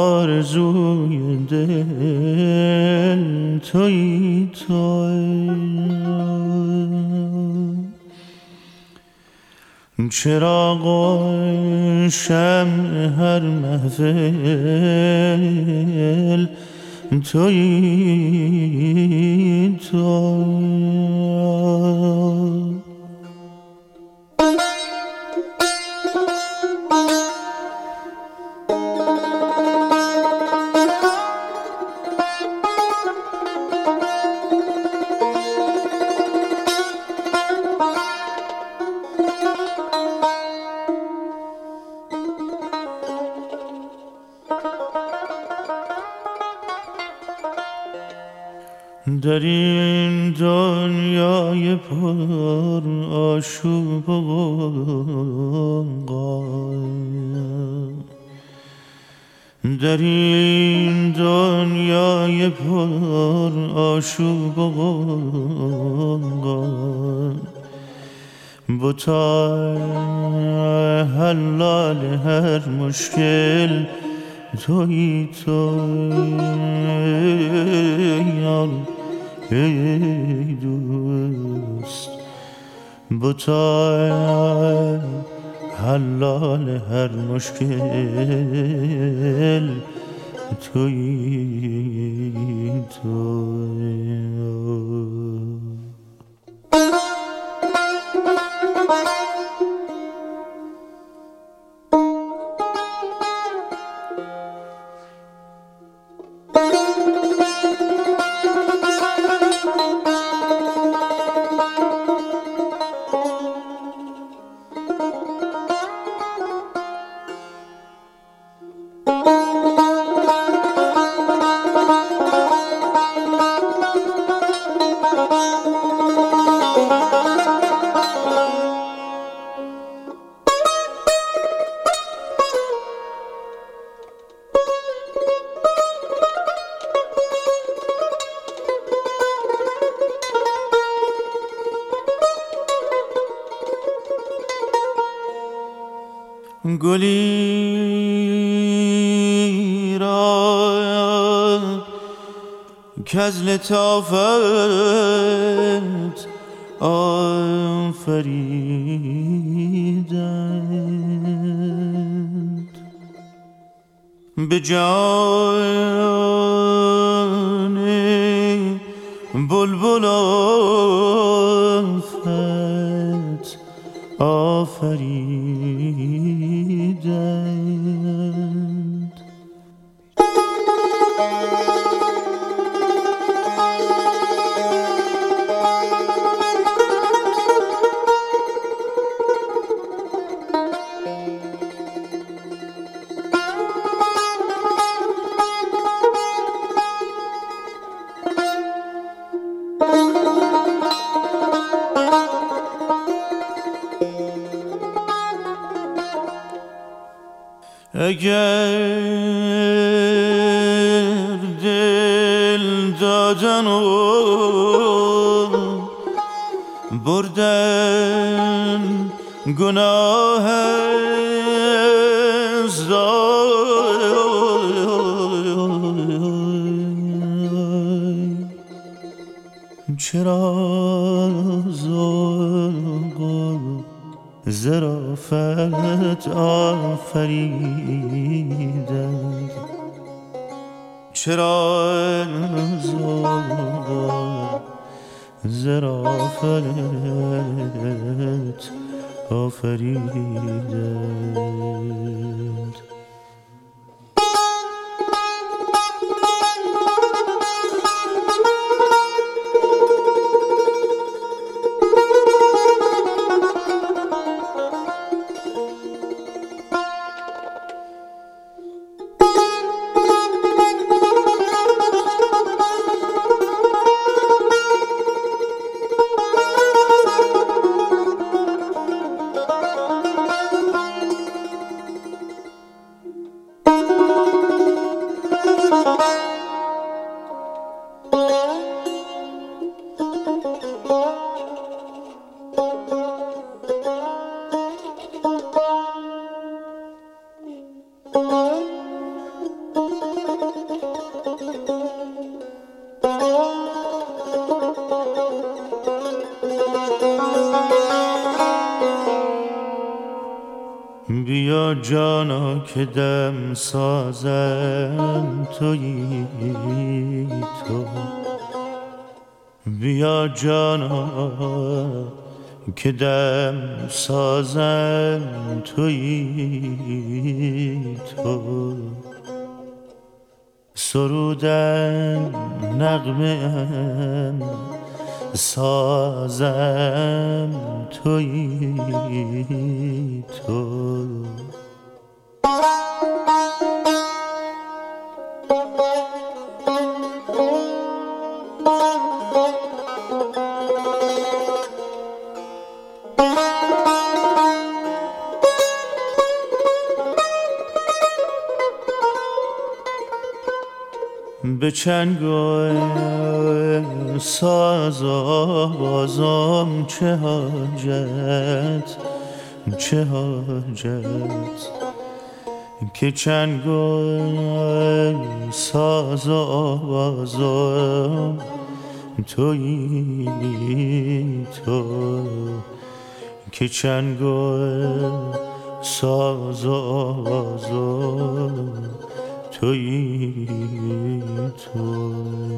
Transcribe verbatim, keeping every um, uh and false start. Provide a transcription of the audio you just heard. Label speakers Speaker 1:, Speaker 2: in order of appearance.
Speaker 1: آرزوی دل تویی تویی. چراغ و شمع هر محفل تویی تویی. در این دنیای پر آشوب و غوغا، در این دنیای پر آشوب و غوغا، بتای حلال هر مشکل تویی تویی. ای دوست بتای حلال هر مشکل تویی تویی. گلی را کز لطافت آفریدند، به جان بلبل آفت آفریدند. اگر دل دادن و بردن گناه است، چرا ذوق و ظرافت آفریدند، چرا ذوق و ظرافت آفریدند.
Speaker 2: Thank you.
Speaker 1: بیا جانا که دم سازم تویی تو، بیا جانا که دم سازم تویی تو، سرودن نغمه سازم تویی تو. به چنگ و ساز آوازم چه حاجت چه حاجت، که چنگ و ساز آوازم تویی تو، که چنگ و ساز آوازم تویی تو.